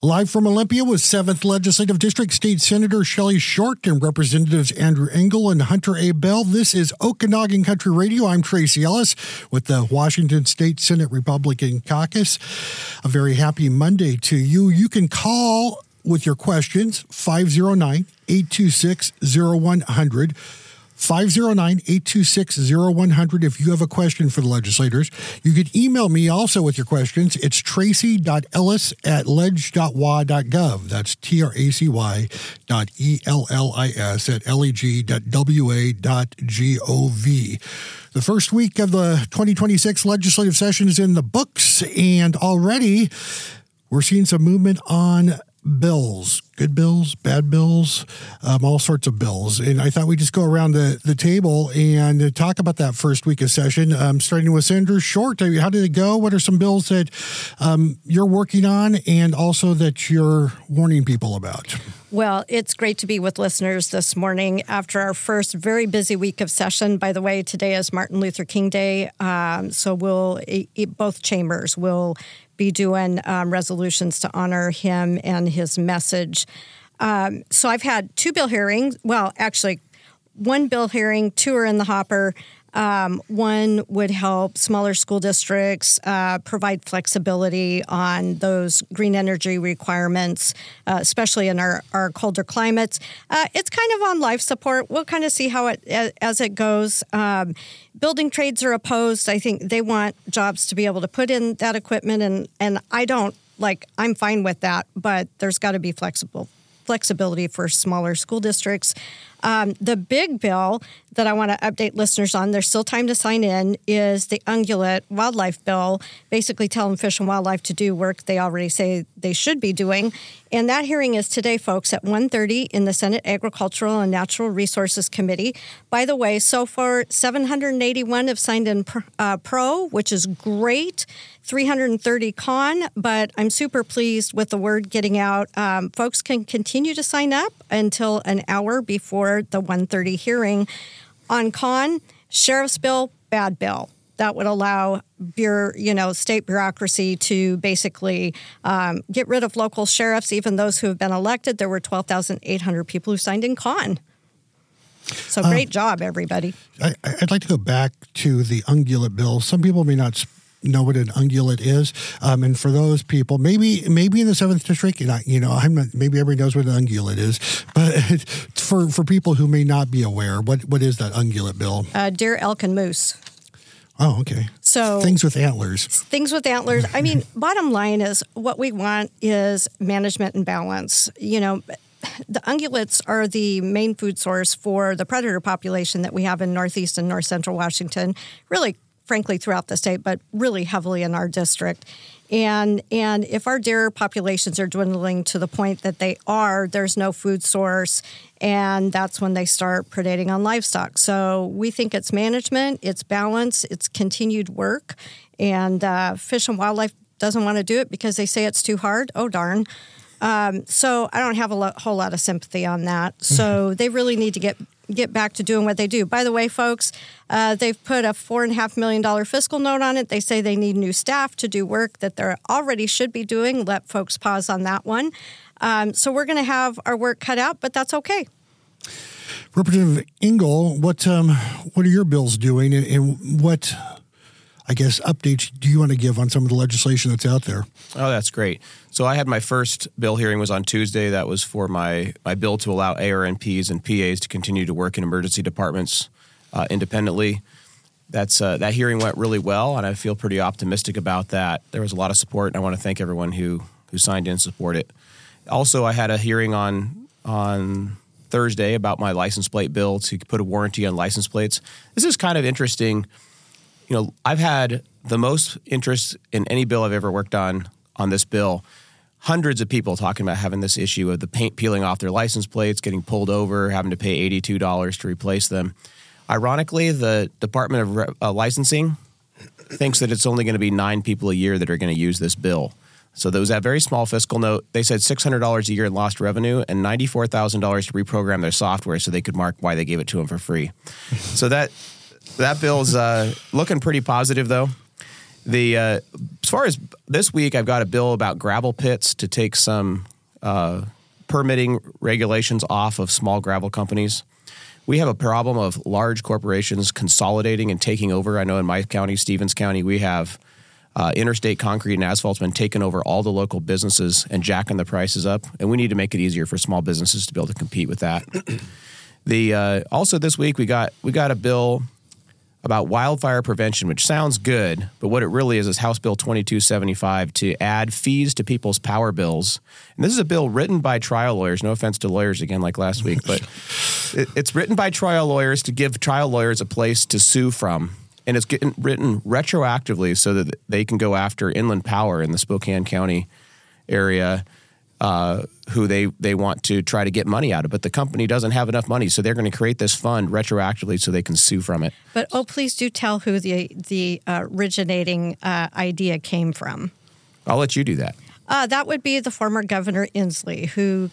Live from Olympia with 7th Legislative District State Senator Shelley Short and Representatives Andrew Engel and Hunter A. Bell. This is Okanagan Country Radio. I'm Tracy Ellis with the Washington State Senate Republican Caucus. A very happy Monday to you. You can call with your questions, 509-826-0100. 509-826-0100 if you have a question for the legislators. You could email me also with your questions. It's tracy.ellis@leg.wa.gov. That's tracy.ellis@leg.wa.gov. The first week of the 2026 legislative session is in the books, and already we're seeing some movement on bills, good bills, bad bills, all sorts of bills. And I thought we'd just go around the table and talk about that first week of session, starting with Senator Short. How did it go? What are some bills that you're working on and also that you're warning people about? Well, it's great to be with listeners this morning after our first very busy week of session. By the way, today is Martin Luther King Day, so both chambers will be doing resolutions to honor him and his message. So I've had two bill hearings. Well, actually, one bill hearing, two are in the hopper. One would help smaller school districts provide flexibility on those green energy requirements, especially in our colder climates. It's kind of on life support. We'll kind of see how as it goes. Building trades are opposed. I think they want jobs to be able to put in that equipment, and I don't I'm fine with that, but there's got to be flexibility for smaller school districts. The big bill that I want to update listeners on, there's still time to sign in, is the ungulate wildlife bill, basically telling Fish and Wildlife to do work they already say they should be doing. And that hearing is today, folks, at 1:30 in the Senate Agricultural and Natural Resources Committee. By the way, so far, 781 have signed in pro, which is great, 330 con, but I'm super pleased with the word getting out. Folks can continue to sign up until an hour before the 1:30 hearing. On con, sheriff's bill, bad bill. That would allow state bureaucracy to basically get rid of local sheriffs, even those who have been elected. There were 12,800 people who signed in con. So great job, everybody. I'd like to go back to the ungulate bill. Some people may not know what an ungulate is, and for those people, maybe in the 7th district, maybe everybody knows what an ungulate is, but for people who may not be aware, what is that ungulate bill? Deer, elk, and moose. Oh, okay. So things with antlers. Things with antlers. I mean, bottom line is what we want is management and balance. The ungulates are the main food source for the predator population that we have in northeast and north central Washington, really, frankly, throughout the state, but really heavily in our district. And if our deer populations are dwindling to the point that they are, there's no food source, and that's when they start predating on livestock. So we think it's management, it's balance, it's continued work, and Fish and Wildlife doesn't want to do it because they say it's too hard. Oh, darn. So I don't have a whole lot of sympathy on that. So they really need to get back to doing what they do. By the way, folks, they've put a $4.5 million fiscal note on it. They say they need new staff to do work that they already should be doing. Let folks pause on that one. So we're going to have our work cut out, but that's okay. Representative Engel, what are your bills doing, and what, I guess, updates do you want to give on some of the legislation that's out there? Oh, that's great. So I had my first bill hearing was on Tuesday. That was for my bill to allow ARNPs and PAs to continue to work in emergency departments independently. That hearing went really well, and I feel pretty optimistic about that. There was a lot of support, and I want to thank everyone who signed in and support it. Also, I had a hearing on Thursday about my license plate bill to put a warranty on license plates. This is kind of interesting. I've had the most interest in any bill I've ever worked on this bill. Hundreds of people talking about having this issue of the paint peeling off their license plates, getting pulled over, having to pay $82 to replace them. Ironically, the Department of Licensing thinks that it's only going to be 9 people a year that are going to use this bill. So there was that very small fiscal note. They said $600 a year in lost revenue and $94,000 to reprogram their software so they could mark why they gave it to them for free. So that bill's looking pretty positive, though. As far as this week, I've got a bill about gravel pits to take some permitting regulations off of small gravel companies. We have a problem of large corporations consolidating and taking over. I know in my county, Stevens County, we have Interstate Concrete and Asphalt's been taking over all the local businesses and jacking the prices up, and we need to make it easier for small businesses to be able to compete with that. Also this week we got a bill about wildfire prevention, which sounds good, but what it really is House Bill 2275 to add fees to people's power bills. And this is a bill written by trial lawyers. No offense to lawyers again, like last week, but it's written by trial lawyers to give trial lawyers a place to sue from. And it's getting written retroactively so that they can go after Inland Power in the Spokane County area, who they want to try to get money out of. But the company doesn't have enough money, so they're going to create this fund retroactively so they can sue from it. But, please do tell who the originating idea came from. I'll let you do that. That would be the former Governor Inslee, who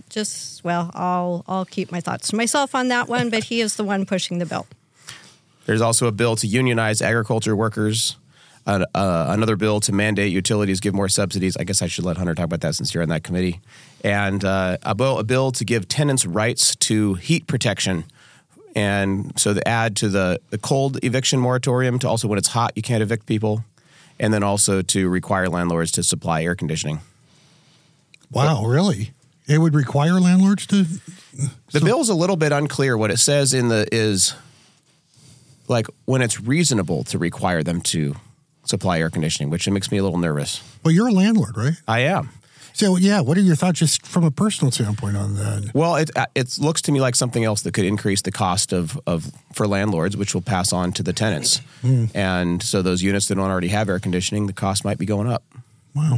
I'll keep my thoughts to myself on that one, but he is the one pushing the bill. There's also a bill to unionize agriculture workers, another bill to mandate utilities give more subsidies. I guess I should let Hunter talk about that since you're on that committee. And a bill to give tenants rights to heat protection. And so the add to the cold eviction moratorium to also when it's hot, you can't evict people. And then also to require landlords to supply air conditioning. Wow, really? It would require landlords to? The bill's a little bit unclear. What it says is like when it's reasonable to require them to supply air conditioning, which makes me a little nervous. Well, you're a landlord, right? I am. So, yeah, what are your thoughts just from a personal standpoint on that? Well, it looks to me like something else that could increase the cost for landlords, which will pass on to the tenants. And so those units that don't already have air conditioning, the cost might be going up. Wow.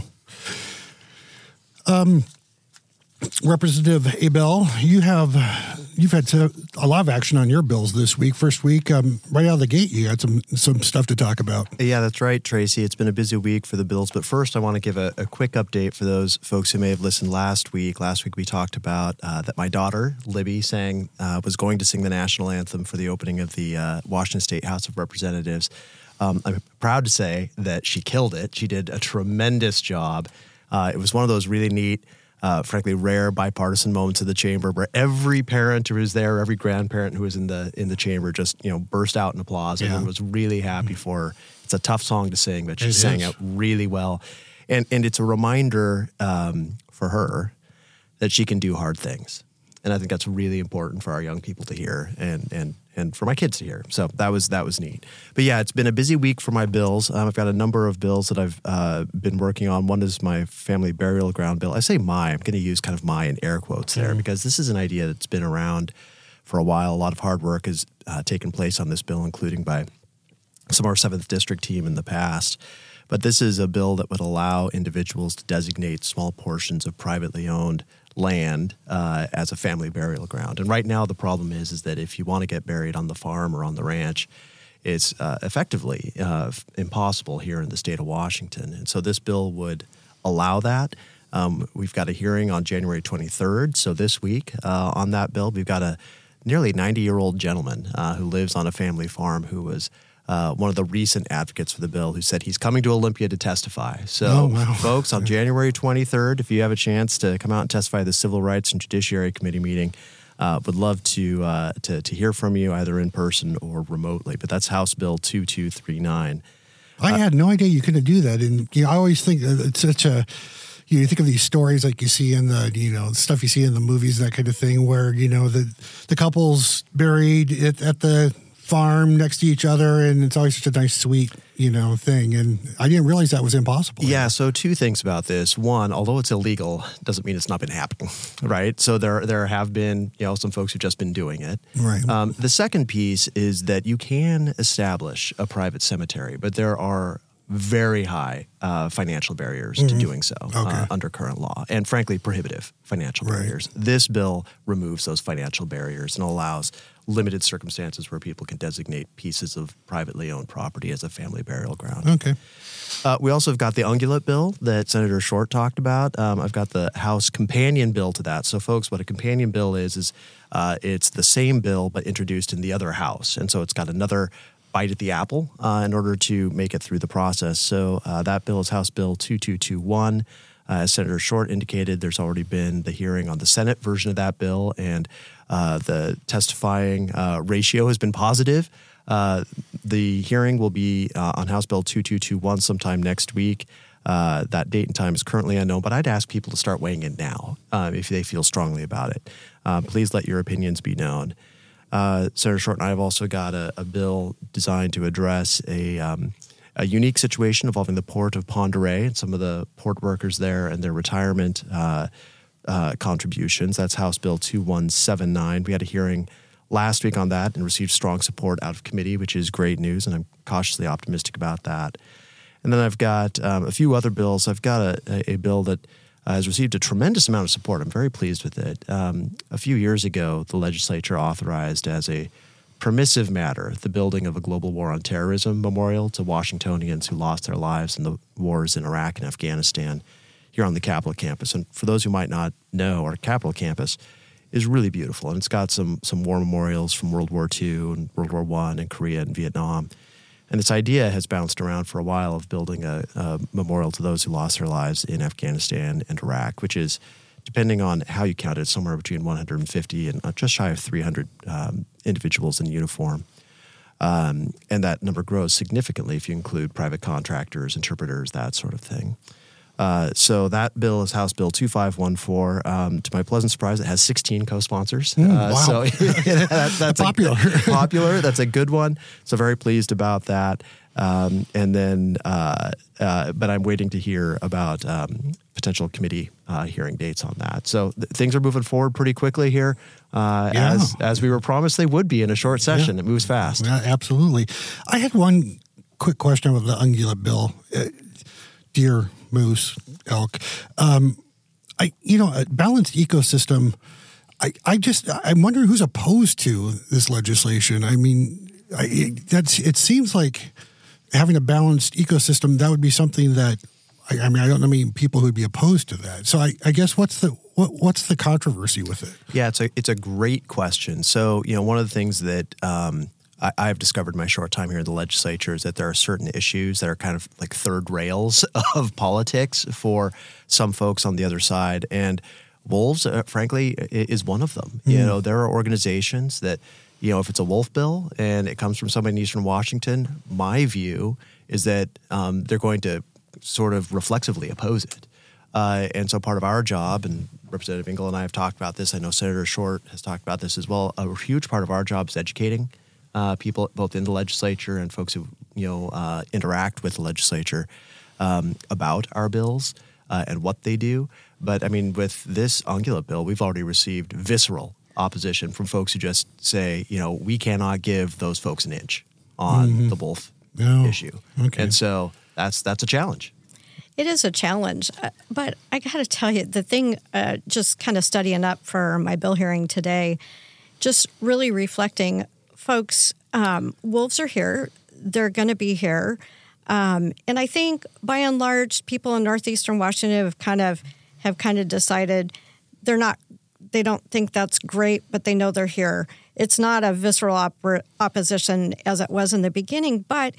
Representative Abel, you've had a lot of action on your bills this week. First week, right out of the gate, you had some stuff to talk about. Yeah, that's right, Tracy. It's been a busy week for the bills. But first, I want to give a quick update for those folks who may have listened last week. Last week, we talked about that my daughter, Libby, was going to sing the national anthem for the opening of the Washington State House of Representatives. I'm proud to say that she killed it. She did a tremendous job. It was one of those really neat, frankly, rare bipartisan moments of the chamber where every parent who was there, every grandparent who was in the chamber just, burst out in applause. Yeah. Everyone was really happy for her. It's a tough song to sing, but she sang it really well. And it's a reminder for her that she can do hard things. And I think that's really important for our young people to hear and for my kids to hear. So that was neat. But yeah, it's been a busy week for my bills. I've got a number of bills that I've been working on. One is my family burial ground bill. I say I'm going to use kind of my in air quotes there because this is an idea that's been around for a while. A lot of hard work has taken place on this bill, including by some of our 7th District team in the past. But this is a bill that would allow individuals to designate small portions of privately owned land as a family burial ground. And right now the problem is that if you want to get buried on the farm or on the ranch, it's effectively impossible here in the state of Washington. And so this bill would allow that. We've got a hearing on January 23rd. So this week on that bill, we've got a nearly 90-year-old gentleman who lives on a family farm who was one of the recent advocates for the bill who said he's coming to Olympia to testify. So, folks, on January 23rd, if you have a chance to come out and testify at the Civil Rights and Judiciary Committee meeting, would love to hear from you either in person or remotely. But that's House Bill 2239. I had no idea you couldn't do that. And I always think it's such a... You think of these stories like you see in the, stuff you see in the movies, that kind of thing, where, the couple's buried at the farm next to each other, and it's always such a nice, sweet, thing. And I didn't realize that was impossible. Yeah, so two things about this. One, although it's illegal, doesn't mean it's not been happening, right? So there have been, some folks who've just been doing it. Right. The second piece is that you can establish a private cemetery, but there are very high financial barriers to doing so under current law, and frankly, prohibitive financial barriers. This bill removes those financial barriers and allows limited circumstances where people can designate pieces of privately owned property as a family burial ground. Okay. We also have got the ungulate bill that Senator Short talked about. I've got the House companion bill to that. So, folks, what a companion bill is it's the same bill but introduced in the other house. And so it's got another bite at the apple in order to make it through the process. So that bill is House Bill 2221. As Senator Short indicated, there's already been the hearing on the Senate version of that bill, and the testifying ratio has been positive. The hearing will be on House Bill 2221 sometime next week. That date and time is currently unknown, but I'd ask people to start weighing in now if they feel strongly about it. Please let your opinions be known. Senator Short and I have also got a bill designed to address a unique situation involving the Port of Pend Oreille and some of the port workers there and their retirement contributions. That's House Bill 2179. We had a hearing last week on that and received strong support out of committee, which is great news, and I'm cautiously optimistic about that. And then I've got a few other bills. I've got a bill that has received a tremendous amount of support. I'm very pleased with it. A few years ago, the legislature authorized as a permissive matter the building of a Global War on Terrorism memorial to Washingtonians who lost their lives in the wars in Iraq and Afghanistan here on the Capitol campus. And for those who might not know, our Capitol campus is really beautiful, and it's got some war memorials from World War II and World War I and Korea and Vietnam. And this idea has bounced around for a while of building a memorial to those who lost their lives in Afghanistan and Iraq, which is, depending on how you count it, somewhere between 150 and just shy of 300 individuals in uniform. And that number grows significantly if you include private contractors, interpreters, that sort of thing. So that bill is House Bill 2514. To my pleasant surprise, it has 16 co-sponsors. Wow. So that's popular. Popular. That's a good one. So very pleased about that. And then, but I'm waiting to hear about potential committee hearing dates on that. So things are moving forward pretty quickly here, as we were promised they would be in a short session. It moves fast. Yeah, absolutely. I had one quick question with the ungulate bill. Deer, moose, elk. A balanced ecosystem. I'm wondering who's opposed to this legislation. I mean, it seems like having a balanced ecosystem, that would be something that, I don't know many people who would be opposed to that. So I guess what's the controversy with it? Yeah, it's a great question. So, one of the things that I've discovered in my short time here in the legislature is that there are certain issues that are kind of like third rails of politics for some folks on the other side. And wolves, frankly, is one of them. There are organizations that, if it's a wolf bill and it comes from somebody in Eastern Washington, my view is that they're going to sort of reflexively oppose it. And so part of our job, and Representative Engel and I have talked about this, I know Senator Short has talked about this as well, a huge part of our job is educating people both in the legislature and folks who interact with the legislature about our bills and what they do. But with this ungulate bill, we've already received visceral opposition from folks who just say, we cannot give those folks an inch on the wolf issue. Okay. And so that's a challenge. It is a challenge, but I got to tell you, the thing, just kind of studying up for my bill hearing today, just really reflecting, folks, wolves are here. They're going to be here. And I think, by and large, people in northeastern Washington have kind of decided they don't think that's great, but they know they're here. It's not a visceral opposition as it was in the beginning, but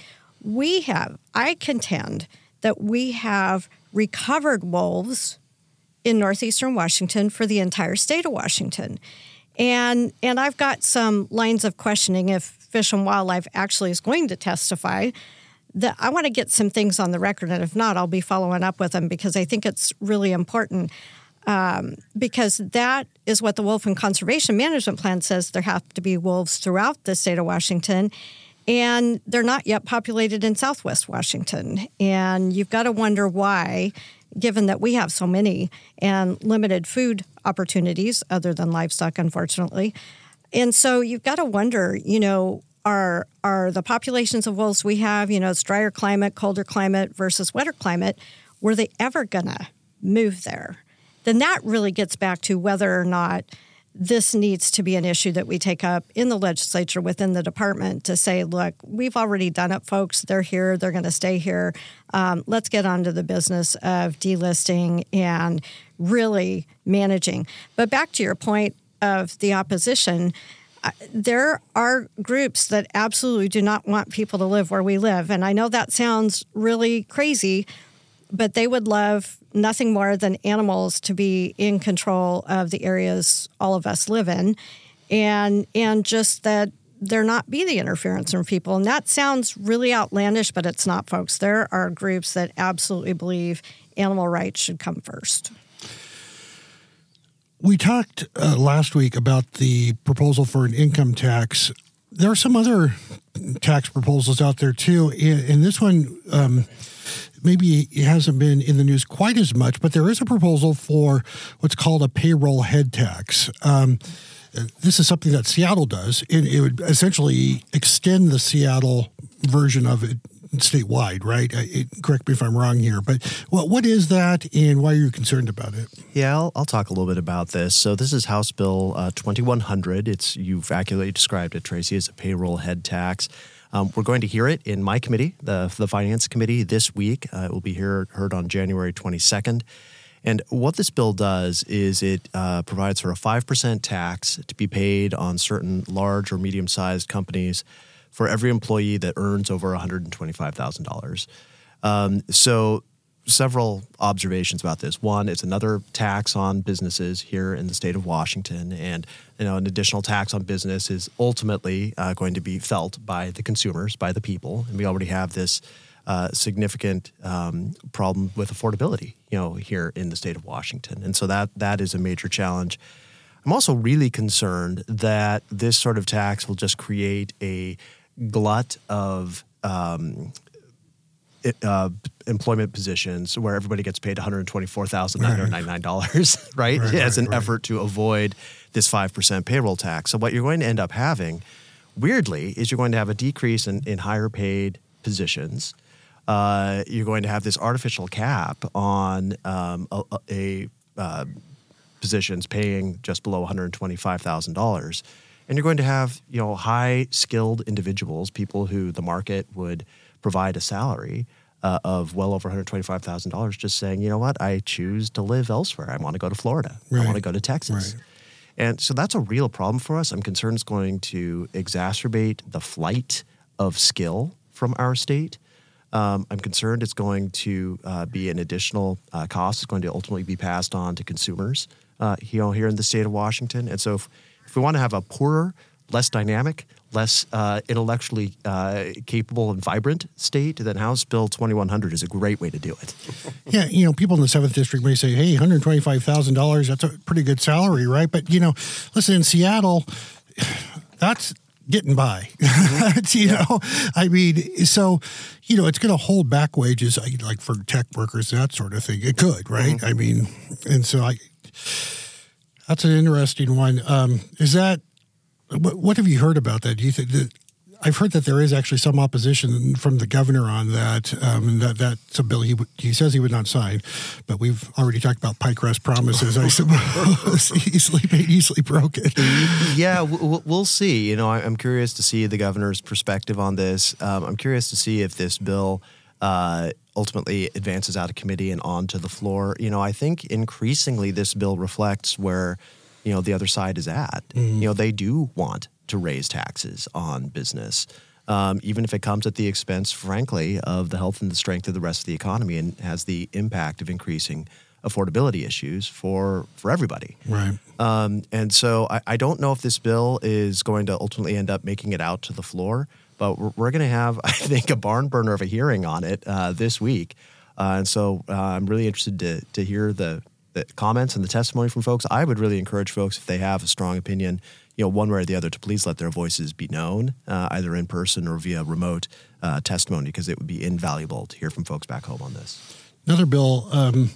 I contend that we have recovered wolves in northeastern Washington for the entire state of Washington. And I've got some lines of questioning if Fish and Wildlife actually is going to testify. That I want to get some things on the record, and if not, I'll be following up with them because I think it's really important. Because that is what the Wolf and Conservation Management Plan says. There have to be wolves throughout the state of Washington, and they're not yet populated in Southwest Washington. And you've got to wonder why, given that we have so many and limited food opportunities other than livestock, unfortunately. And so you've got to wonder, are the populations of wolves we have, it's drier climate, colder climate versus wetter climate, were they ever going to move there? Then that really gets back to whether or not this needs to be an issue that we take up in the legislature within the department to say, look, we've already done it, folks. They're here. They're going to stay here. Let's get on to the business of delisting and really managing. But back to your point of the opposition, there are groups that absolutely do not want people to live where we live. And I know that sounds really crazy, but they would love nothing more than animals to be in control of the areas all of us live in, and just that there not be the interference from people. And that sounds really outlandish, but it's not, folks. There are groups that absolutely believe animal rights should come first. We talked last week about the proposal for an income tax. There are some other tax proposals out there, too. And this one, maybe it hasn't been in the news quite as much, but there is a proposal for what's called a payroll head tax. This is something that Seattle does, and it would essentially extend the Seattle version of it statewide, right? Correct me if I'm wrong here, but what is that, and why are you concerned about it? Yeah, I'll talk a little bit about this. So this is House Bill 2100. You've accurately described it, Tracy, as a payroll head tax. We're going to hear it in my committee, the Finance Committee, this week. It will be heard on January 22nd. And what this bill does is it provides for a 5% tax to be paid on certain large or medium-sized companies for every employee that earns over $125,000. So several observations about this. One, it's another tax on businesses here in the state of Washington, and an additional tax on business is ultimately going to be felt by the consumers, by the people, and we already have this significant problem with affordability, here in the state of Washington, and so that is a major challenge. I'm also really concerned that this sort of tax will just create a glut of employment positions where everybody gets paid $124,999, right? As an effort to avoid this 5% payroll tax. So what you're going to end up having, weirdly, is you're going to have a decrease in higher paid positions. You're going to have this artificial cap on positions paying just below $125,000. And you're going to have, high-skilled individuals, people who the market would provide a salary of well over $125,000, just saying, you know what, I choose to live elsewhere. I want to go to Florida. Right. I want to go to Texas. Right. And so that's a real problem for us. I'm concerned it's going to exacerbate the flight of skill from our state. I'm concerned it's going to be an additional cost. It's going to ultimately be passed on to consumers here in the state of Washington. And so if we want to have a poorer, less dynamic, less intellectually capable and vibrant state, then House Bill 2100 is a great way to do it. Yeah, people in the 7th District may say, hey, $125,000, that's a pretty good salary, right? But, listen, in Seattle, that's getting by. I mean, so, it's going to hold back wages like for tech workers, that sort of thing. It could, right? Mm-hmm. I mean, and so that's an interesting one. What have you heard about that? Do you think that I've heard that there is actually some opposition from the governor on that, and that's a bill he says he would not sign, but we've already talked about pie crust promises. I suppose easily made, easily broken. Yeah, we'll see. I'm curious to see the governor's perspective on this. I'm curious to see if this bill ultimately advances out of committee and onto the floor. I think increasingly this bill reflects where the other side is at. Mm-hmm. They do want to raise taxes on business, even if it comes at the expense, frankly, of the health and the strength of the rest of the economy and has the impact of increasing affordability issues for everybody. Right. And so I don't know if this bill is going to ultimately end up making it out to the floor, but we're going to have, I think, a barn burner of a hearing on it this week. And so I'm really interested to hear the comments and the testimony from folks. I would really encourage folks, if they have a strong opinion, one way or the other, to please let their voices be known, either in person or via remote testimony, because it would be invaluable to hear from folks back home on this. Another bill,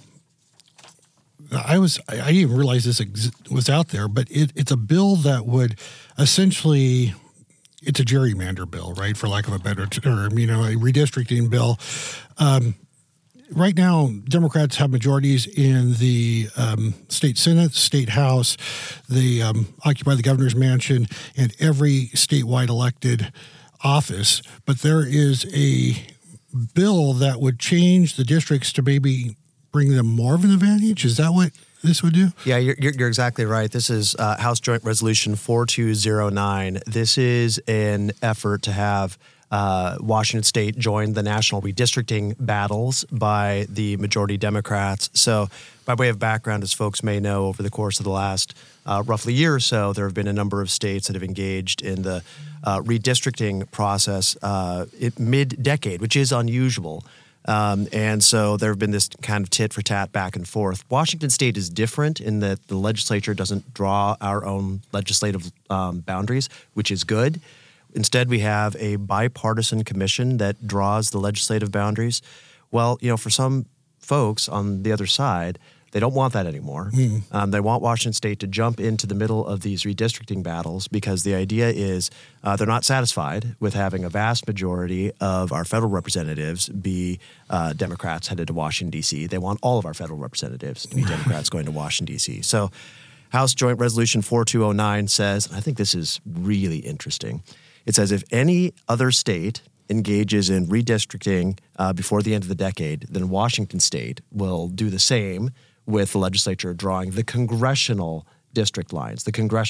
I didn't even realize this was out there, but it's a bill that would essentially, it's a gerrymander bill, right, for lack of a better term, a redistricting bill. Right now, Democrats have majorities in the state Senate, state House. They occupy the governor's mansion and every statewide elected office. But there is a bill that would change the districts to maybe bring them more of an advantage. Is that what this would do? Yeah, you're exactly right. This is House Joint Resolution 4209. This is an effort to have Washington State join the national redistricting battles by the majority Democrats. So by way of background, as folks may know, over the course of the last roughly year or so, there have been a number of states that have engaged in the redistricting process mid-decade, which is unusual. And so there have been this kind of tit for tat back and forth. Washington State is different in that the legislature doesn't draw our own legislative boundaries, which is good. Instead, we have a bipartisan commission that draws the legislative boundaries. Well, for some folks on the other side, they don't want that anymore. They want Washington State to jump into the middle of these redistricting battles because the idea is they're not satisfied with having a vast majority of our federal representatives be Democrats headed to Washington, D.C. They want all of our federal representatives to be Democrats going to Washington, D.C. So House Joint Resolution 4209 says, and I think this is really interesting, it says if any other state engages in redistricting before the end of the decade, then Washington State will do the same with the legislature drawing the congressional district lines.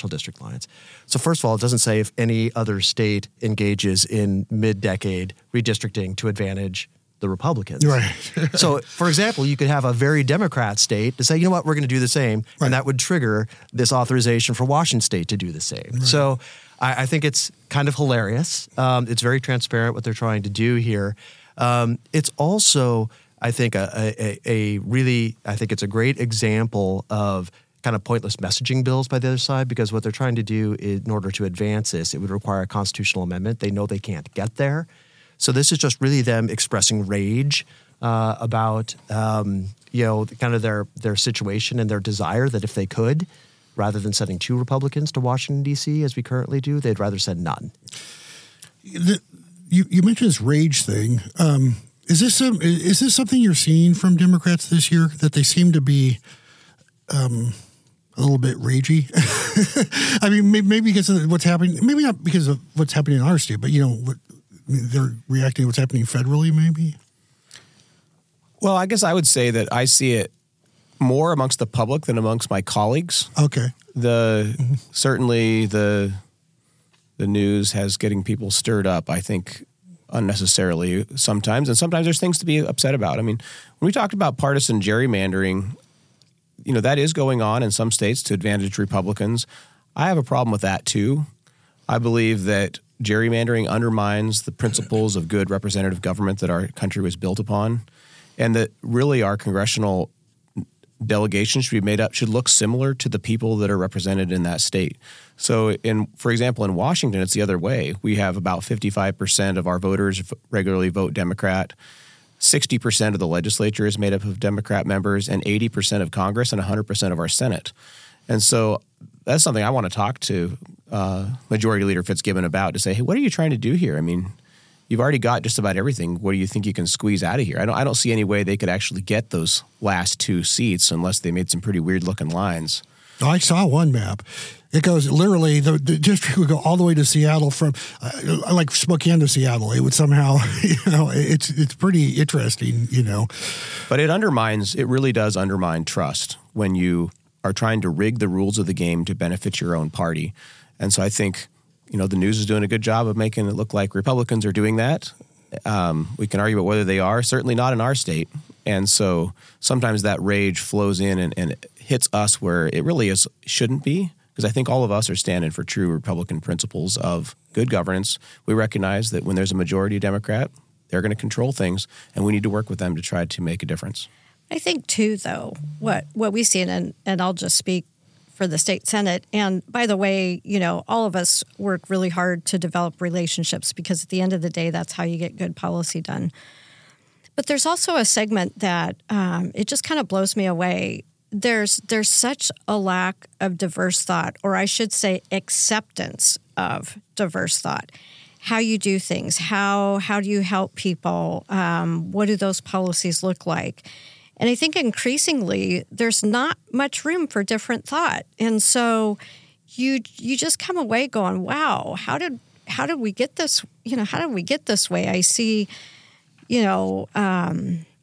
So first of all, it doesn't say if any other state engages in mid-decade redistricting to advantage the Republicans. Right. So, for example, you could have a very Democrat state to say, you know what, we're going to do the same, right. And that would trigger this authorization for Washington State to do the same. Right. So I think it's kind of hilarious. It's very transparent what they're trying to do here. It's also, I think, I think it's a great example of kind of pointless messaging bills by the other side, because what they're trying to do in order to advance this, it would require a constitutional amendment. They know they can't get there. So this is just really them expressing rage about, kind of their situation and their desire that if they could, rather than sending 2 Republicans to Washington, D.C., as we currently do, they'd rather send none. You mentioned this rage thing. Is this something you're seeing from Democrats this year, that they seem to be a little bit ragey? I mean, maybe because of what's happening. Maybe not because of what's happening in our state, but they're reacting to what's happening federally. Maybe. Well, I guess I would say that I see it more amongst the public than amongst my colleagues. Okay. Certainly the news has getting people stirred up, I think, unnecessarily sometimes, and sometimes there's things to be upset about. I mean, when we talked about partisan gerrymandering, that is going on in some states to advantage Republicans. I have a problem with that too. I believe that gerrymandering undermines the principles of good representative government that our country was built upon, and that really our congressional delegation should look similar to the people that are represented in that state. So, for example, in Washington, it's the other way. We have about 55% of our voters regularly vote Democrat. 60% of the legislature is made up of Democrat members, and 80% of Congress and 100% of our Senate. And so that's something I want to talk to Majority Leader Fitzgibbon about, to say, hey, what are you trying to do here? I mean, you've already got just about everything. What do you think you can squeeze out of here? I don't see any way they could actually get those last 2 seats unless they made some pretty weird-looking lines. I saw one map. It goes literally, the district would go all the way to Seattle from, like Spokane to Seattle. It would somehow, it's pretty interesting, But it really does undermine trust when you are trying to rig the rules of the game to benefit your own party. And so I think, the news is doing a good job of making it look like Republicans are doing that. We can argue about whether they are, certainly not in our state. And so sometimes that rage flows in and hits us where it really shouldn't be, because I think all of us are standing for true Republican principles of good governance. We recognize that when there's a majority Democrat, they're going to control things, and we need to work with them to try to make a difference. I think, too, though, what we see, and I'll just speak for the state Senate. And by the way, all of us work really hard to develop relationships, because at the end of the day, that's how you get good policy done. But there's also a segment that it just kind of blows me away. There's such a lack of diverse thought, or I should say acceptance of diverse thought. How you do things, how do you help people, what do those policies look like? And I think increasingly there's not much room for different thought. And so you just come away going, wow, how did we get this? How did we get this way? I see,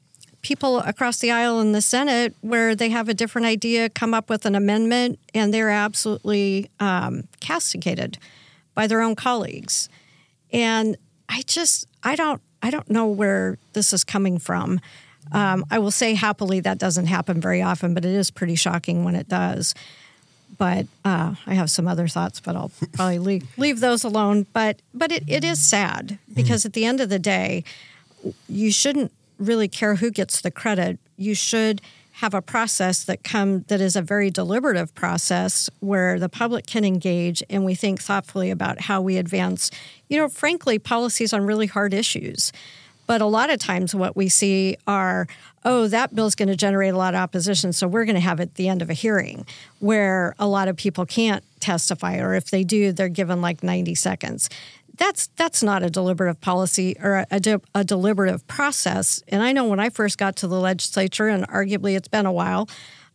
people across the aisle in the Senate where they have a different idea, come up with an amendment, and they're absolutely castigated by their own colleagues. And I don't know where this is coming from. I will say happily that doesn't happen very often, but it is pretty shocking when it does. But I have some other thoughts, but I'll probably leave those alone. But it is sad because at the end of the day, you shouldn't really care who gets the credit. You should have a process that is a very deliberative process where the public can engage and we think thoughtfully about how we advance, frankly, policies on really hard issues. But a lot of times what we see are, that bill's going to generate a lot of opposition, so we're going to have it at the end of a hearing where a lot of people can't testify, or if they do, they're given like 90 seconds. That's not a deliberative policy or a deliberative process. And I know when I first got to the legislature, and arguably it's been a while,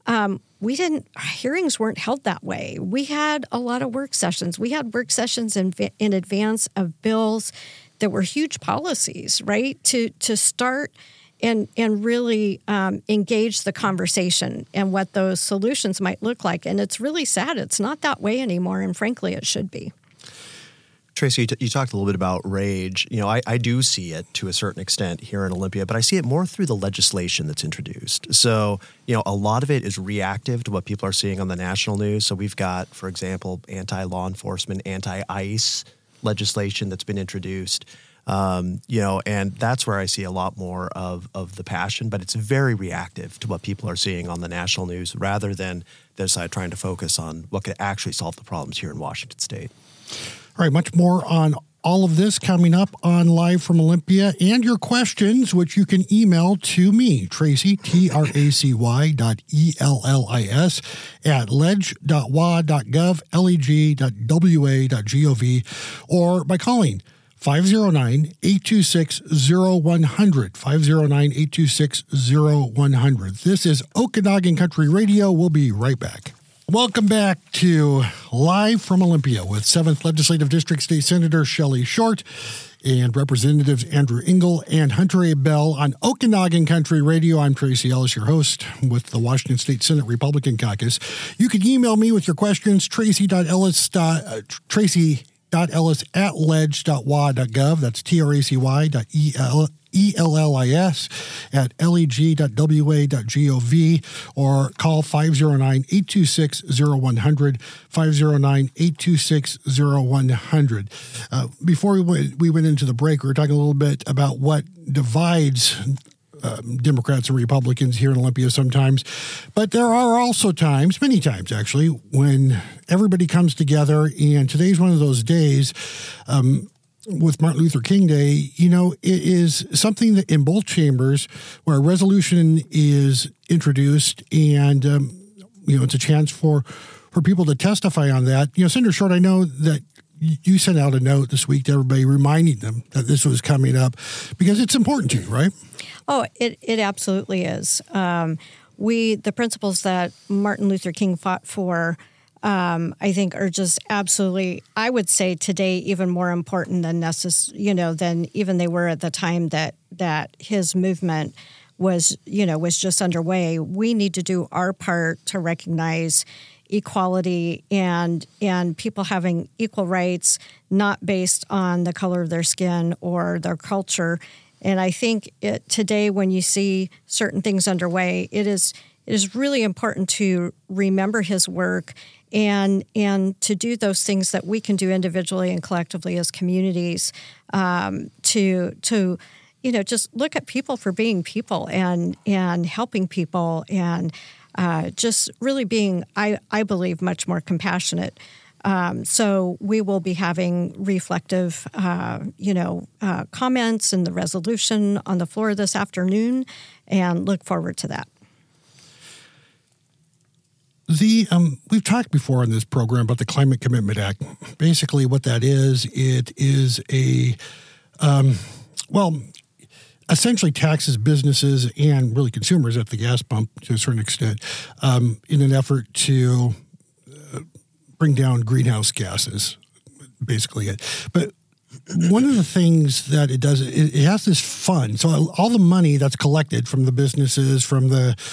hearings weren't held that way. We had a lot of work sessions. We had work sessions in advance of bills that were huge policies, right? To start and really engage the conversation and what those solutions might look like. And it's really sad. It's not that way anymore, and frankly, it should be. Tracy, you talked a little bit about rage. I do see it to a certain extent here in Olympia, but I see it more through the legislation that's introduced. So, a lot of it is reactive to what people are seeing on the national news. So we've got, for example, anti-law enforcement, anti-ICE legislation that's been introduced. And that's where I see a lot more of the passion, but it's very reactive to what people are seeing on the national news rather than this side trying to focus on what could actually solve the problems here in Washington State. All right, much more on all of this coming up on Live from Olympia, and your questions, which you can email to me, Tracy, TRACY.ELLIS at ledge.wa.gov, leg.wa.gov, or by calling 509-826-0100, 509-826-0100. This is Okanagan Country Radio. We'll be right back. Welcome back to Live from Olympia with 7th Legislative District State Senator Shelley Short and Representatives Andrew Engel and Hunter A. Bell on Okanagan Country Radio. I'm Tracy Ellis, your host with the Washington State Senate Republican Caucus. You can email me with your questions, tracy.ellis at ledge.wa.gov. That's TRACY.ELLIS at leg.wa.gov, or call 509-826-0100, 509-826-0100. Before we went into the break, we were talking a little bit about what divides Democrats and Republicans here in Olympia sometimes. But there are also times, many times actually, when everybody comes together, and today's one of those days with Martin Luther King Day. It is something that in both chambers where a resolution is introduced and, it's a chance for people to testify on that. Senator Short, I know that you sent out a note this week to everybody reminding them that this was coming up because it's important to you, right? Oh, it absolutely is. The principles that Martin Luther King fought for, I think, are just absolutely, I would say today, even more important than than even they were at the time that his movement was just underway. We need to do our part to recognize equality and people having equal rights, not based on the color of their skin or their culture. And I think today, when you see certain things underway, it is really important to remember his work and to do those things that we can do individually and collectively as communities to just look at people for being people and helping people and just really being, I believe, much more compassionate. So we will be having reflective, comments in the resolution on the floor this afternoon, and look forward to that. We've talked before on this program about the Climate Commitment Act. Basically, what that is, it is essentially taxes businesses and really consumers at the gas pump to a certain extent in an effort to bring down greenhouse gases, basically it. But one of the things that it does, it has this fund. So all the money that's collected from the businesses, from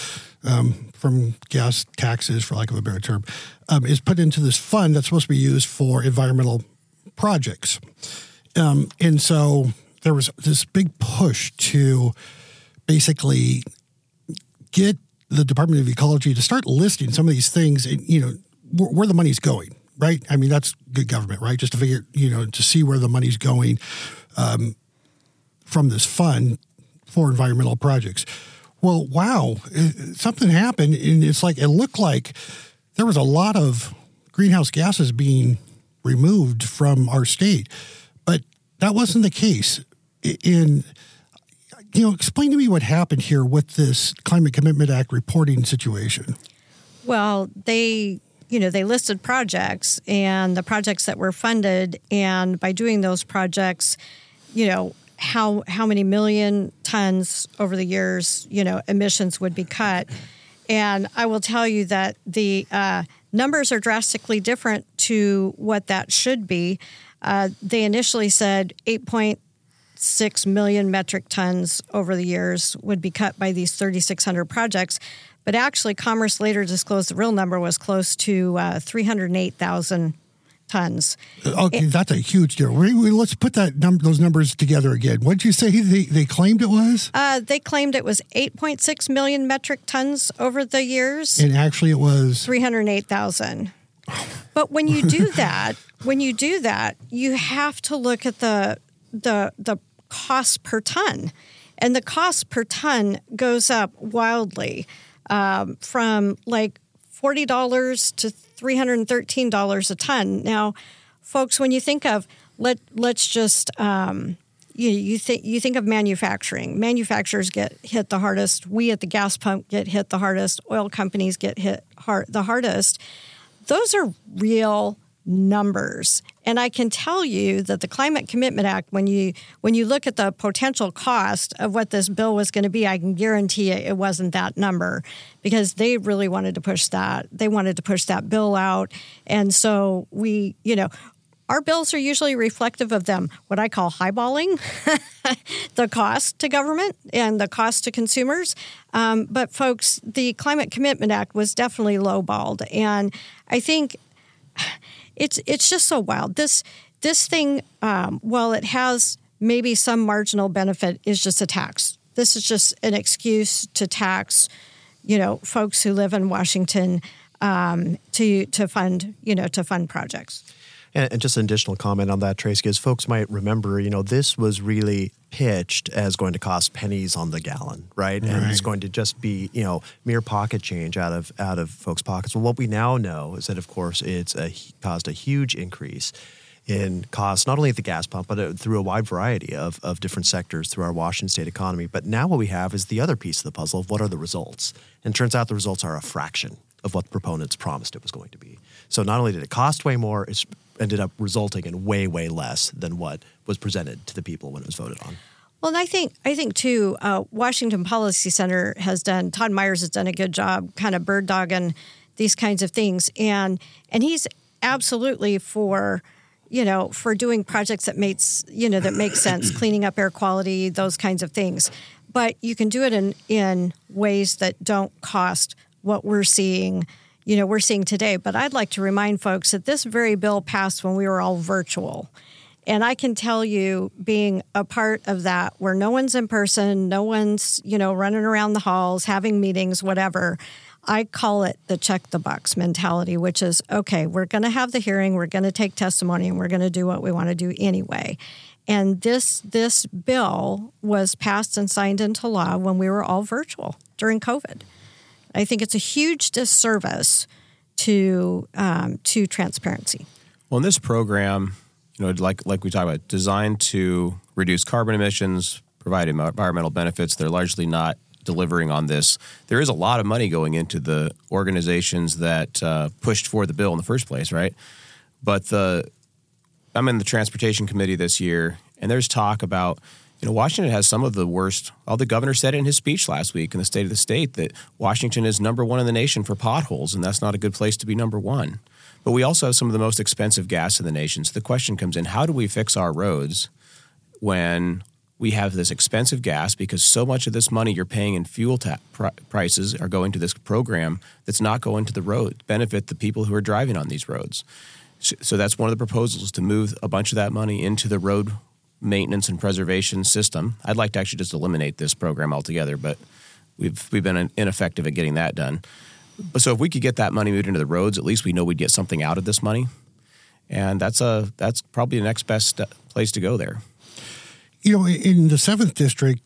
gas taxes, for lack of a better term, is put into this fund that's supposed to be used for environmental projects. And so there was this big push to basically get the Department of Ecology to start listing some of these things, and, where the money's going, right? I mean, that's good government, right? Just to figure, to see where the money's going from this fund for environmental projects. Well, wow, something happened, and it's like, it looked like there was a lot of greenhouse gases being removed from our state, but that wasn't the case. Explain to me what happened here with this Climate Commitment Act reporting situation. Well, they listed projects and the projects that were funded, and by doing those projects, how many million tons over the years, emissions would be cut. And I will tell you that the numbers are drastically different to what that should be. They initially said 8.6 million metric tons over the years would be cut by these 3,600 projects. But actually, Commerce later disclosed the real number was close to 308,000 tons. Okay, that's a huge deal. Let's put those numbers together again. What did you say they claimed it was? They claimed it was 8.6 million metric tons over the years. And actually it was? 308,000. But when you do that, you have to look at the cost per ton. And the cost per ton goes up wildly from like $40 to $313 a ton. Now, folks, when you think of let's just you think of manufacturing. Manufacturers get hit the hardest. We at the gas pump get hit the hardest. Oil companies get hit the hardest. Those are real numbers. And I can tell you that the Climate Commitment Act, when you look at the potential cost of what this bill was going to be, I can guarantee it wasn't that number, because they really wanted to push that. They wanted to push that bill out. And so our bills are usually reflective of them, what I call highballing the cost to government and the cost to consumers. But folks, the Climate Commitment Act was definitely lowballed. And I think it's just so wild. This thing, while it has maybe some marginal benefit, is just a tax. This is just an excuse to tax, folks who live in Washington to fund projects. And just an additional comment on that, Tracy, as folks might remember, this was really pitched as going to cost pennies on the gallon, right? And it's going to just be, mere pocket change out of folks' pockets. Well, what we now know is that, of course, it's caused a huge increase in costs, not only at the gas pump, but through a wide variety of different sectors through our Washington state economy. But now what we have is the other piece of the puzzle of what are the results. And it turns out the results are a fraction of what proponents promised it was going to be. So not only did it cost way more, it's ended up resulting in way, way less than what was presented to the people when it was voted on. Well, and I think too, Washington Policy Center Todd Myers has done a good job kind of bird dogging these kinds of things. And he's absolutely for doing projects that make sense, cleaning up air quality, those kinds of things. But you can do it in ways that don't cost what we're seeing today. But I'd like to remind folks that this very bill passed when we were all virtual. And I can tell you, being a part of that, where no one's in person, no one's, running around the halls, having meetings, whatever, I call it the check the box mentality, which is, okay, we're going to have the hearing, we're going to take testimony, and we're going to do what we want to do anyway. And this bill was passed and signed into law when we were all virtual during COVID. I think it's a huge disservice to transparency. Well, in this program, like we talked about, designed to reduce carbon emissions, provide environmental benefits, they're largely not delivering on this. There is a lot of money going into the organizations that pushed for the bill in the first place, right? But I'm in the Transportation Committee this year, and there's talk about, Washington has some of the worst. The governor said it in his speech last week in the State of the State that Washington is number one in the nation for potholes, and that's not a good place to be number one. But we also have some of the most expensive gas in the nation. So the question comes in, how do we fix our roads when we have this expensive gas, because so much of this money you're paying in fuel prices are going to this program that's not going to the road, benefit the people who are driving on these roads. So that's one of the proposals, to move a bunch of that money into the road maintenance and preservation system. I'd like to actually just eliminate this program altogether, but we've been ineffective at getting that done. But so if we could get that money moved into the roads, at least we know we'd get something out of this money. And that's probably the next best place to go there. In the 7th District,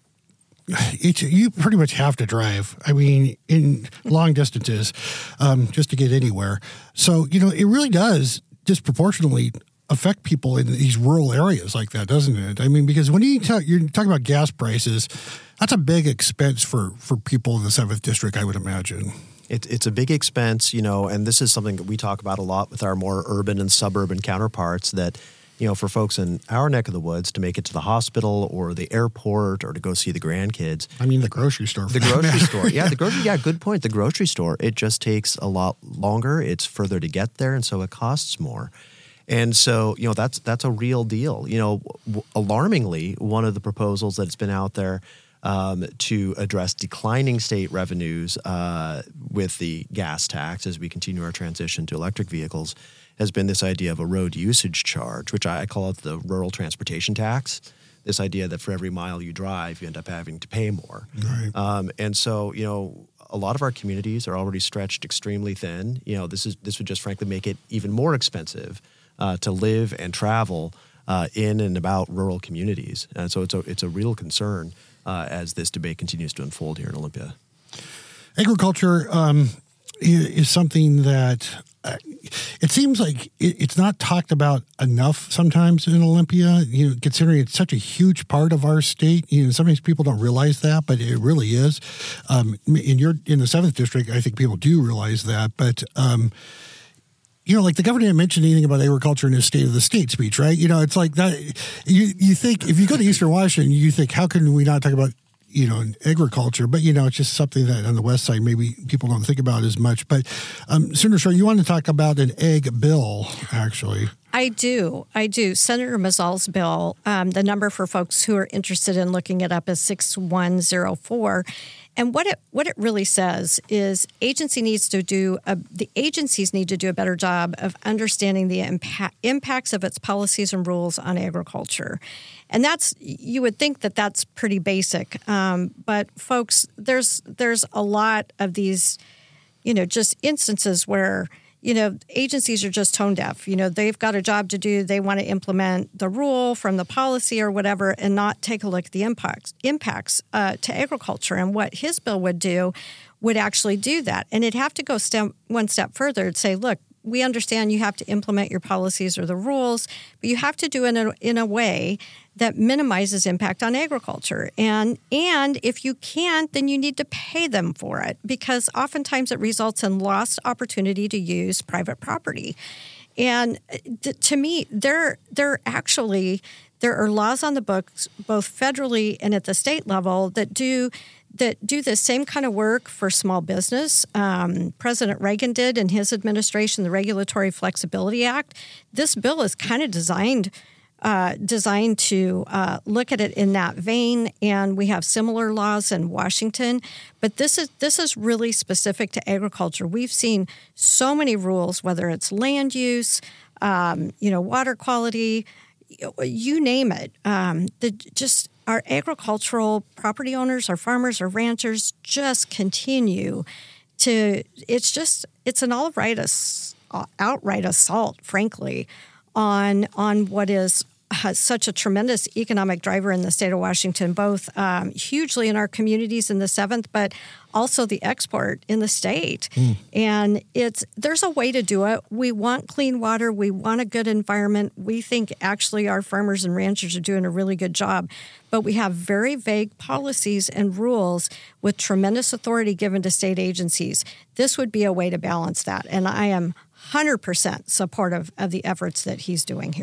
you pretty much have to drive. I mean, in long distances, just to get anywhere. So, it really does disproportionately affect people in these rural areas like that, doesn't it? I mean, because when you're talking about gas prices, that's a big expense for people in the 7th District, I would imagine. It's a big expense, and this is something that we talk about a lot with our more urban and suburban counterparts, that for folks in our neck of the woods to make it to the hospital or the airport or to go see the grandkids. I mean, the grocery store. The grocery store. Yeah, good point. The grocery store, it just takes a lot longer. It's further to get there, and so it costs more. And so, that's a real deal. Alarmingly, one of the proposals that's been out there to address declining state revenues with the gas tax as we continue our transition to electric vehicles has been this idea of a road usage charge, which I call it the rural transportation tax. This idea that for every mile you drive, you end up having to pay more. Right. And so, a lot of our communities are already stretched extremely thin. This would just frankly make it even more expensive to live and travel in and about rural communities. And so it's a real concern as this debate continues to unfold here in Olympia. Agriculture is something that it seems like it's not talked about enough sometimes in Olympia, considering it's such a huge part of our state. Sometimes people don't realize that, but it really is. In the 7th District, I think people do realize that, but like the governor didn't mention anything about agriculture in his State of the State speech, right? It's like that. You think if you go to Eastern Washington, you think, how can we not talk about agriculture? But it's just something that on the west side maybe people don't think about as much. But Senator Shor, you want to talk about an ag bill, actually. I do. Senator Mazzal's bill, the number for folks who are interested in looking it up is 6104. And what it really says is the agencies need to do a better job of understanding the impacts of its policies and rules on agriculture. And you would think that that's pretty basic. But folks, there's a lot of these, just instances where agencies are just tone deaf. They've got a job to do. They want to implement the rule from the policy or whatever and not take a look at the impacts to agriculture. And what his bill would do would actually do that. And it'd have to go one step further and say, look, we understand you have to implement your policies or the rules, but you have to do it in a way that minimizes impact on agriculture. And if you can't, then you need to pay them for it, because oftentimes it results in lost opportunity to use private property. And to me, there are laws on the books, both federally and at the state level, that do the same kind of work for small business. President Reagan did in his administration, the Regulatory Flexibility Act. This bill is kind of designed to look at it in that vein, and we have similar laws in Washington. But this is really specific to agriculture. We've seen so many rules, whether it's land use, water quality, you name it. Our agricultural property owners, our farmers, our ranchers just continue to. It's an outright assault, frankly, on what is such a tremendous economic driver in the state of Washington, both hugely in our communities in the 7th, but also the export in the state. And there's a way to do it. We want clean water. We want a good environment. We think actually our farmers and ranchers are doing a really good job. But we have very vague policies and rules with tremendous authority given to state agencies. This would be a way to balance that. And I am 100% supportive of the efforts that he's doing here.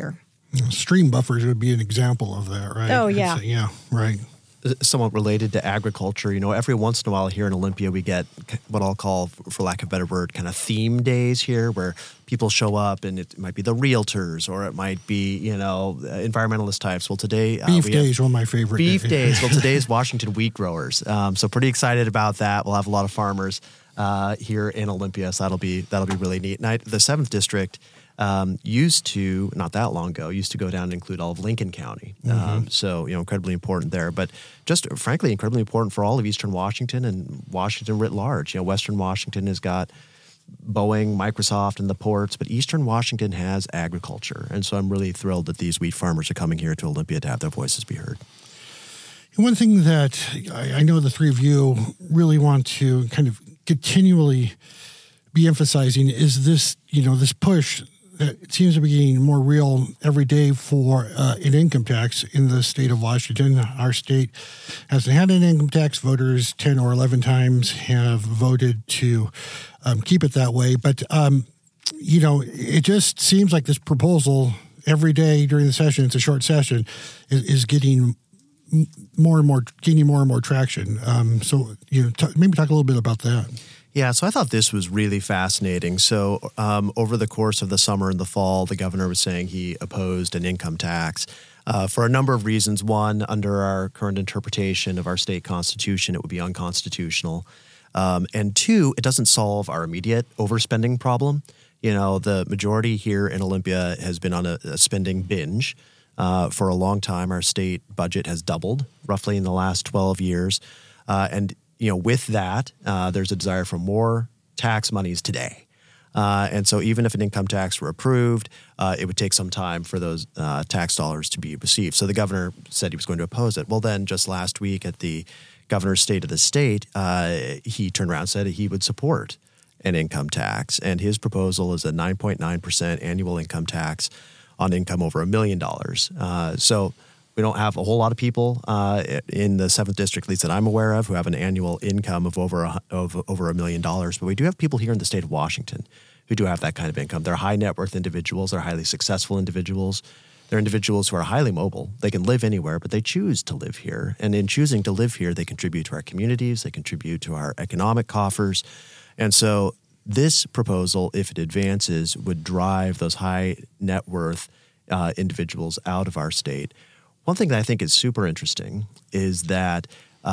Stream buffers would be an example of that, right? Oh, yeah. Yeah, right. Somewhat related to agriculture, every once in a while here in Olympia, we get what I'll call, for lack of a better word, kind of theme days here where people show up, and it might be the realtors or it might be, environmentalist types. Well, today... Beef Day is one of my favorite Beef Days. Well, today is Washington wheat growers. So pretty excited about that. We'll have a lot of farmers here in Olympia, so that'll be really neat. And the 7th District... used to, not that long ago, go down and include all of Lincoln County. So, incredibly important there. But just frankly, incredibly important for all of Eastern Washington and Washington writ large. Western Washington has got Boeing, Microsoft, and the ports, but Eastern Washington has agriculture. And so I'm really thrilled that these wheat farmers are coming here to Olympia to have their voices be heard. One thing that I know the three of you really want to kind of continually be emphasizing is this, this push that seems to be getting more real every day for an income tax in the state of Washington. Our state hasn't had an income tax. Voters 10 or 11 times have voted to keep it that way. But, it just seems like this proposal every day during the session, it's a short session, is getting more and more, gaining more and more traction. So, maybe talk a little bit about that. Yeah, so I thought this was really fascinating. So over the course of the summer and the fall, the governor was saying he opposed an income tax for a number of reasons. One, under our current interpretation of our state constitution, it would be unconstitutional. And two, it doesn't solve our immediate overspending problem. The majority here in Olympia has been on a spending binge. For a long time, our state budget has doubled roughly in the last 12 years. And with that, there's a desire for more tax monies today. And so even if an income tax were approved, it would take some time for those tax dollars to be received. So the governor said he was going to oppose it. Well, then just last week at the governor's State of the State, he turned around and said he would support an income tax. And his proposal is a 9.9% annual income tax on income over $1 million. So we don't have a whole lot of people in the 7th District, at least that I'm aware of, who have an annual income of over $1 million. But we do have people here in the state of Washington who do have that kind of income. They're high net worth individuals. They're highly successful individuals. They're individuals who are highly mobile. They can live anywhere, but they choose to live here. And in choosing to live here, they contribute to our communities. They contribute to our economic coffers. And so this proposal, if it advances, would drive those high net worth individuals out of our state. One thing that I think is super interesting is that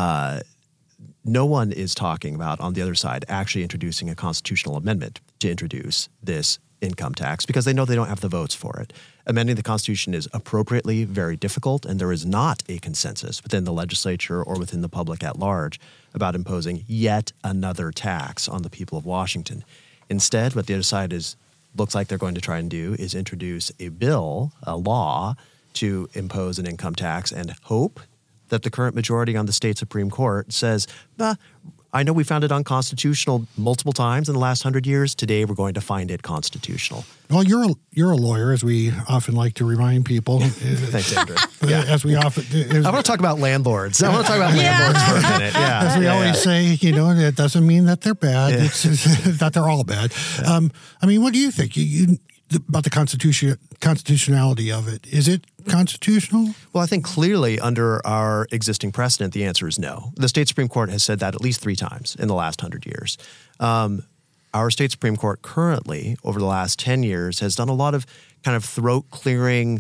no one is talking about, on the other side, actually introducing a constitutional amendment to introduce this income tax because they know they don't have the votes for it. Amending the Constitution is appropriately very difficult, and there is not a consensus within the legislature or within the public at large about imposing yet another tax on the people of Washington. Instead, what the other side looks like they're going to try and do is introduce a bill, a law, to impose an income tax and hope that the current majority on the state Supreme Court says, I know we found it unconstitutional multiple times in the last 100 years. Today, we're going to find it constitutional. Well, you're a lawyer, as we often like to remind people. Thanks, Andrew. As we often, I want to talk about landlords. I want to talk about landlords for a minute. Yeah. As we always say, it doesn't mean that they're bad. Yeah. It's that they're all bad. Yeah. What do you think about the constitutionality of it? Is it constitutional? Well, I think clearly under our existing precedent, the answer is no. The state Supreme Court has said that at least 3 times in the last 100 years. Our state Supreme Court currently, over the last 10 years, has done a lot of kind of throat-clearing,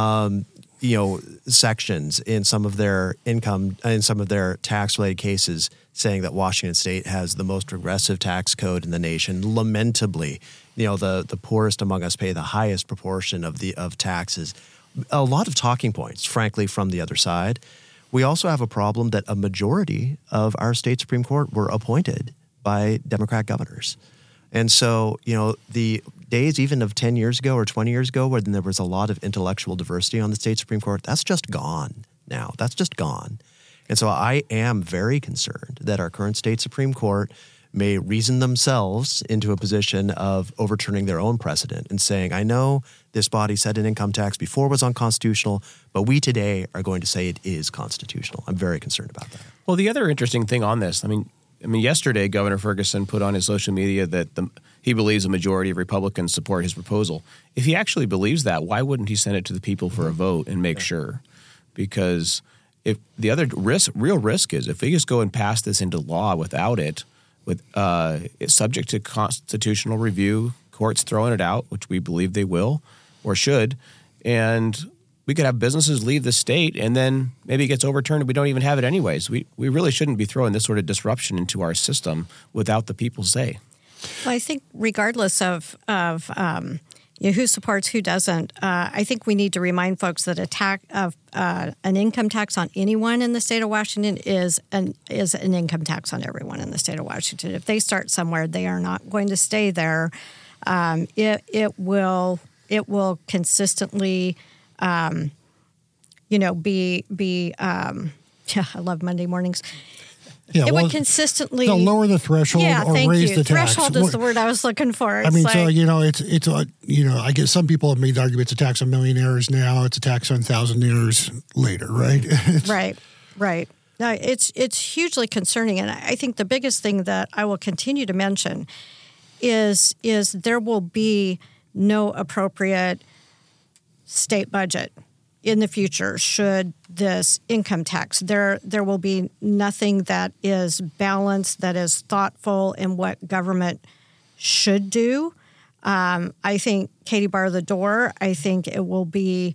sections in some of their tax-related cases, saying that Washington State has the most regressive tax code in the nation. Lamentably, the poorest among us pay the highest proportion of taxes. A lot of talking points, frankly, from the other side. We also have a problem that a majority of our state Supreme Court were appointed by Democrat governors. And so, the days even of 10 years ago or 20 years ago when there was a lot of intellectual diversity on the state Supreme Court, that's just gone now. That's just gone. And so I am very concerned that our current state Supreme Court may reason themselves into a position of overturning their own precedent and saying, I know this body said an income tax before was unconstitutional, but we today are going to say it is constitutional. I'm very concerned about that. Well, the other interesting thing on this, I mean, yesterday, Governor Ferguson put on his social media that he believes a majority of Republicans support his proposal. If he actually believes that, why wouldn't he send it to the people for a vote and make sure? Because if the other real risk is if we just go and pass this into law without it, it's subject to constitutional review, courts throwing it out, which we believe they will or should, and we could have businesses leave the state and then maybe it gets overturned and we don't even have it anyways. We really shouldn't be throwing this sort of disruption into our system without the people's say. Well, I think regardless of who supports, who doesn't, I think we need to remind folks that an income tax on anyone in the state of Washington is an income tax on everyone in the state of Washington. If they start somewhere, they are not going to stay there. It will consistently, be. I love Monday mornings. Yeah, would consistently they'll lower the threshold or raise the tax. Threshold is the word I was looking for. I guess some people have made the argument it's a tax on millionaires now. It's a tax on thousandaires later, right? Right. No, it's hugely concerning, and I think the biggest thing that I will continue to mention is there will be no appropriate state budget in the future should this income tax. There will be nothing that is balanced, that is thoughtful in what government should do. I think Katie bar the door. I think it will be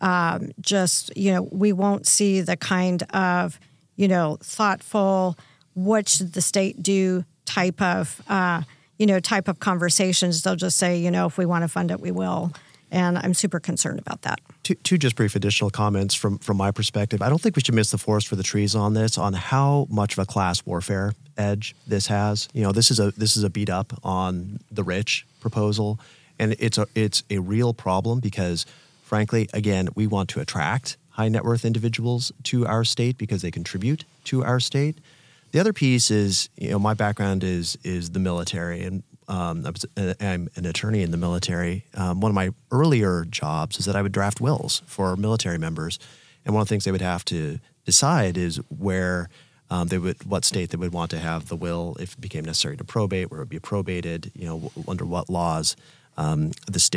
we won't see the kind of, thoughtful, what should the state do type of conversations. They'll just say, if we want to fund it, we will. And I'm super concerned about that. Two just brief additional comments from my perspective. I don't think we should miss the forest for the trees on this, on how much of a class warfare edge this has. This is a beat up on the rich proposal, and it's a real problem because, frankly, again, we want to attract high net worth individuals to our state because they contribute to our state. The other piece is, my background is the military, and I'm an attorney in the military. One of my earlier jobs is that I would draft wills for military members, and one of the things they would have to decide is where what state they would want to have the will if it became necessary to probate, where it would be probated, under what laws under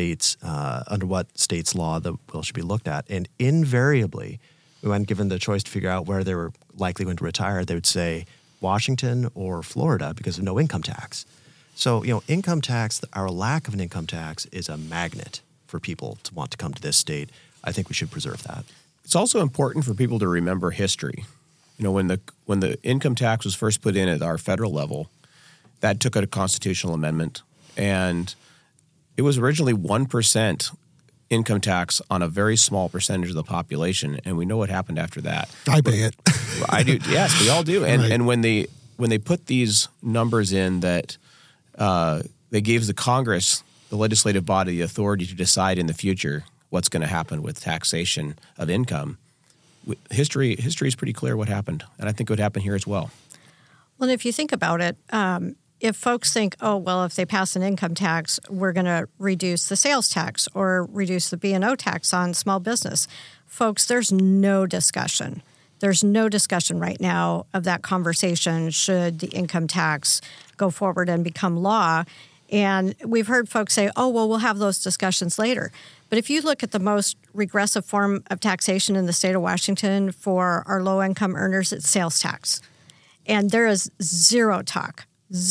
what state's law the will should be looked at. And invariably, when given the choice to figure out where they were likely going to retire, they would say Washington or Florida because of no income tax. So, income tax, our lack of an income tax is a magnet for people to want to come to this state. I think we should preserve that. It's also important for people to remember history. When the income tax was first put in at our federal level, that took a constitutional amendment, and it was originally 1% income tax on a very small percentage of the population, and we know what happened after that. I pay it. I do. Yes, we all do. And right. And when they put these numbers in that they gave the Congress, the legislative body, the authority to decide in the future what's going to happen with taxation of income. History is pretty clear what happened, and I think it would happen here as well. Well, if you think about it, if folks think, if they pass an income tax, we're going to reduce the sales tax or reduce the B&O tax on small business. Folks, there's no discussion. There's no discussion right now of that conversation should the income tax go forward and become law. And we've heard folks say, we'll have those discussions later. But if you look at the most regressive form of taxation in the state of Washington for our low-income earners, it's sales tax. And there is zero talk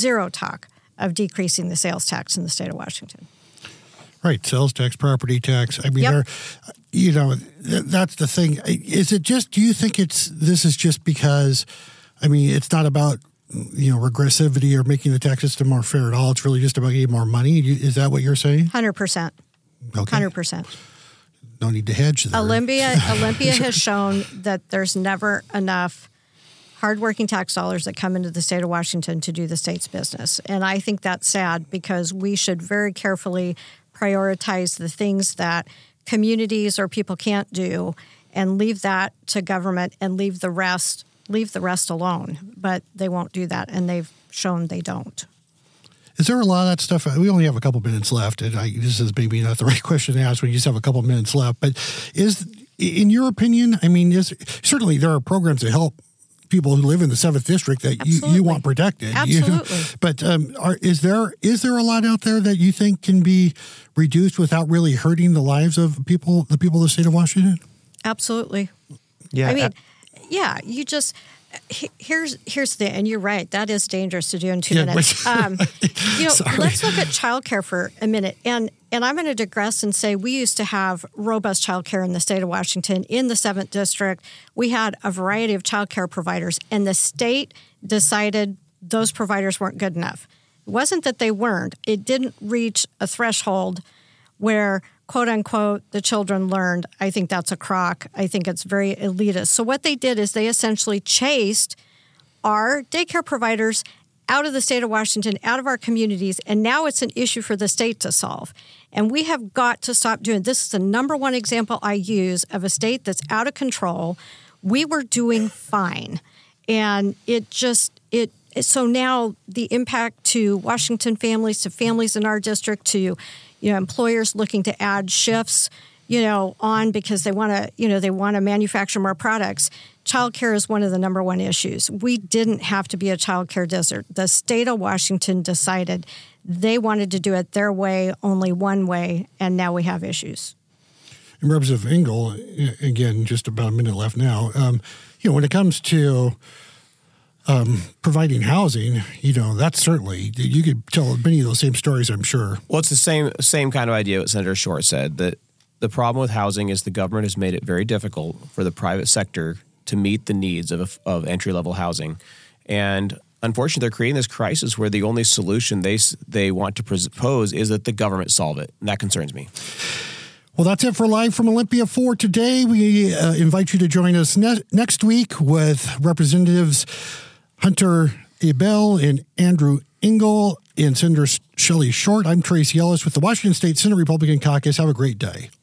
of decreasing the sales tax in the state of Washington. Right, sales tax, property tax. I mean, that's the thing. Is it just, do you think this is just because, it's not about, regressivity or making the tax system more fair at all. It's really just about getting more money. Is that what you're saying? 100%. Okay. 100%. No need to hedge there. Olympia has shown that there's never enough hardworking tax dollars that come into the state of Washington to do the state's business. And I think that's sad because we should very carefully prioritize the things that communities or people can't do and leave that to government and leave the rest alone. But they won't do that, and they've shown they don't. Is there a lot of that stuff? We only have a couple minutes left, and this is maybe not the right question to ask when you just have a couple minutes left. But in your opinion, certainly there are programs that help, people who live in the 7th District that you want protected. Absolutely. But is there a lot out there that you think can be reduced without really hurting the lives of the people of the state of Washington? Absolutely. Yeah. I mean, you just... Here's the, and you're right, that is dangerous to do in 2 minutes. Let's look at childcare for a minute. And I'm going to digress and say we used to have robust childcare in the state of Washington. In the 7th District, we had a variety of childcare providers, and the state decided those providers weren't good enough. It wasn't that they weren't. It didn't reach a threshold where, quote unquote, the children learned. I think that's a crock. I think it's very elitist. So what they did is they essentially chased our daycare providers out of the state of Washington, out of our communities, and now it's an issue for the state to solve. And we have got to stop doing this. Is the number one example I use of a state that's out of control. We were doing fine. And so now the impact to Washington families, to families in our district, to employers looking to add shifts, on because they want to manufacture more products. Childcare is one of the number one issues. We didn't have to be a childcare desert. The state of Washington decided they wanted to do it their way, only one way, and now we have issues. And Representative Engel, again, just about a minute left now. When it comes to providing housing, that's certainly, you could tell many of those same stories, I'm sure. Well, it's the same kind of idea what Senator Short said, that the problem with housing is the government has made it very difficult for the private sector to meet the needs of entry-level housing. And unfortunately, they're creating this crisis where the only solution they want to propose is that the government solve it. And that concerns me. Well, that's it for Live from Olympia for today. We invite you to join us next week with Representatives Hunter Abel and Andrew Engel and Senator Shelley Short. I'm Tracy Ellis with the Washington State Senate Republican Caucus. Have a great day.